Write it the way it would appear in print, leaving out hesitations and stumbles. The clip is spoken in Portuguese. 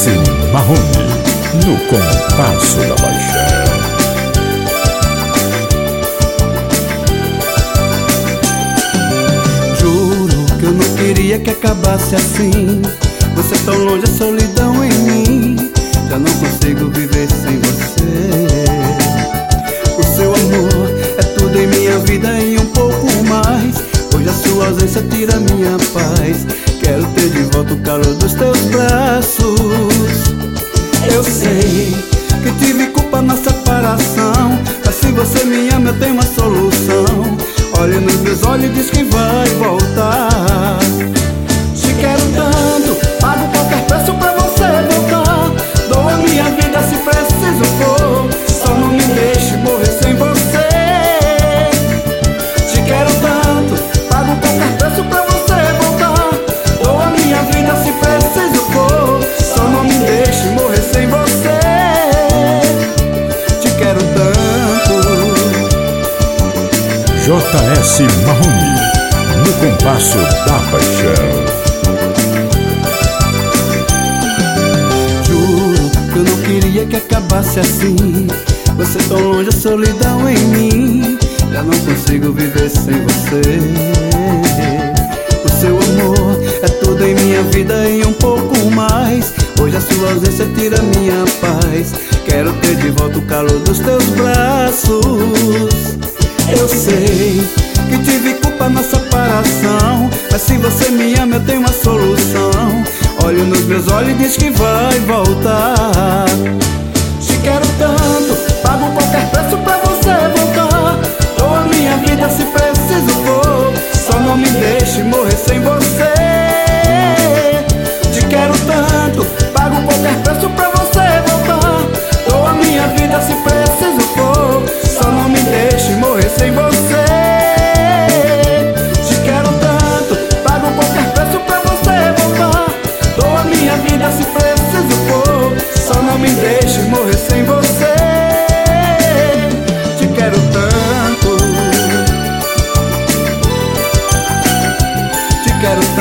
JS Marrone, no compasso da paixão. Juro que eu não queria que acabasse assim. Você tão longe, a solidão em mim. Já não consigo viver sem você. O seu amor é tudo em minha vida e um pouco mais. Hoje a sua ausência tira minha paz. Quero ter de volta o calor dos teus braços. Eu sei que tive culpa na separação, mas se você me ama eu tenho uma solução. Olha nos meus olhos e diz que vai voltar. Te quero tanto, pago qualquer preço pra você voltar. Dou a minha vida se preciso for, só não me deixe morrer sem você. Te quero tanto, pago qualquer preço pra você voltar. Dou a minha vida se preciso for, só não me deixe morrer sem você. Te quero tanto. JS Marrone, no compasso da paixão. Juro que eu não queria que acabasse assim. Você tão longe, a solidão em mim. Já não consigo viver sem você. O seu amor é tudo em minha vida e um pouco mais. Hoje a sua ausência tira minha paz. Quero ter de volta o calor dos teus braços. Eu sei que tive culpa na separação, mas se você me ama eu tenho uma solução. Olha nos meus olhos e diz que vai voltar. Te quero tanto, pago qualquer preço pra você voltar. Dou a minha vida se preciso for, só não me deixe morrer sem você. Te quero tanto, pago qualquer preço pra você voltar. Dou a minha vida se preciso for, só não me deixe morrer sem você. Te quero tanto, pago qualquer preço pra você voltar. Dou a minha vida se preciso for, só não me deixe morrer sem você. Te quero tanto. Te quero